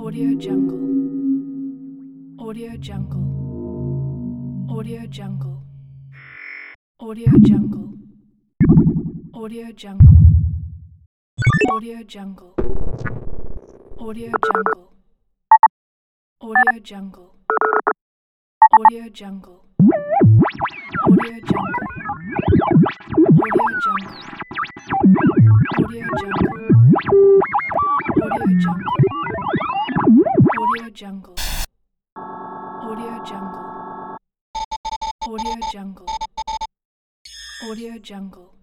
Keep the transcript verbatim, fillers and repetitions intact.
Audio Jungle. Audio Jungle. Audio Jungle. Audio Jungle. Audio Jungle. Audio Jungle. Audio Jungle. Audio Jungle. Audio Jungle. Audio Jungle. Audio Jungle. Audio Jungle. Audio Jungle. Audio Jungle. Audio Jungle. Audio Jungle. Audio Jungle.